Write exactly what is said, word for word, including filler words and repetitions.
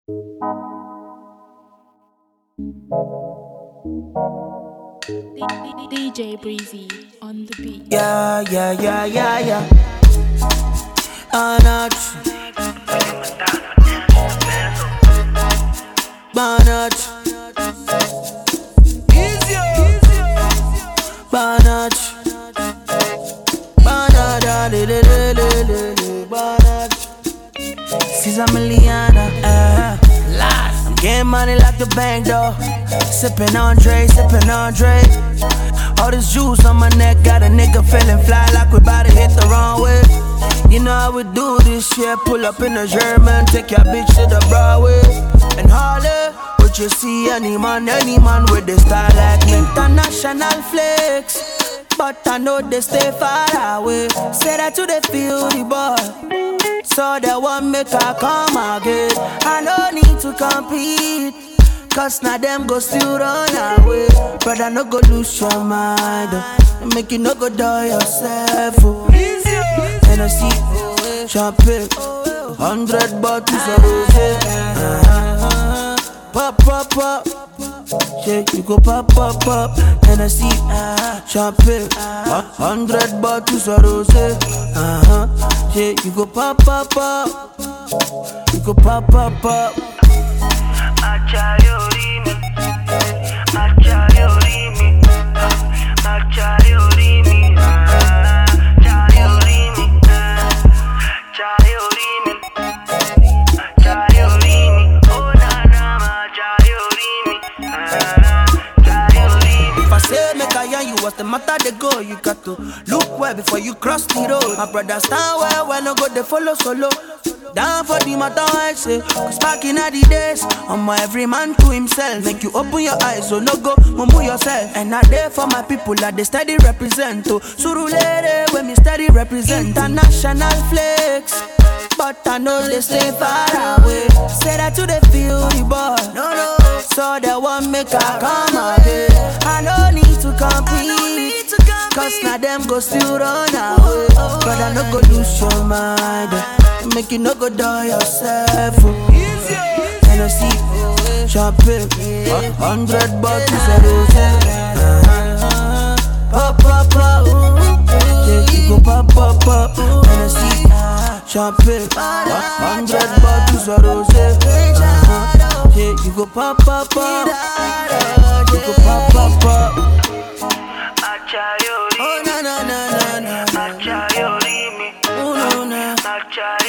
D J Breezy on the beat. Yeah, yeah, yeah, yeah, yeah. Banach, Banach, Banach, Banach, le le le le le le, Banach. She's a Miliana, uh, last. I'm getting money like the bank though. Sippin' on Dre, sippin' on Dre. All this juice on my neck got a nigga feeling fly like we bout to hit the wrong way. You know how we do this shit. Pull up in a German, take your bitch to the Broadway and Harley. But you see any man, any man with the style like me. International flex, but I know they stay far away. Say that to the feel the boy, so they won't make her come again. I don't need to compete, cause now them go still run away. Brother, no go lose your mind, oh. Make you no go die yourself, oh. And I see champagne, hundred bottles of rosé. uh-huh. Pop, pop, pop, shake, you go pop, pop, pop. And I see champagne, hundred bottles of rosé. uh-huh. Shake, you go pop, pop, pop. You go pop, pop, pop. Achayorimi, achayorimi, achayorimi, achayorimi, achayorimi, achayorimi, oh na na, achayorimi, achayorimi. If I say make I yarn you, what's the matter they go? You got to look well before you cross the road. My brother stand well when I go they follow solo. Down for the matter I say, cause back in the days, I'm my every man to himself. Make you open your eyes, so no go, mumble yourself. And I there for my people that they steady represent. To Surulere, when me steady represent. International flex, but I know they stay far away. Say that to the feel the boy, no, no. So they won't make her come again. I don't need to compete, cause now them go still run away. But I no go lose your mind, make you no go die yourself, oh. And I see champagne, hundred bottles of rosé. uh-huh. Pop, pop, pop, yeah, you go pop, pop, pop. And I see champagne, hundred bottles of rosé. uh-huh. Yeah, you go pop, pop, pop. You go pop, pop, pop. Achayorimi, Oh na na na na na, achayorimi, oh no na. achayorimi.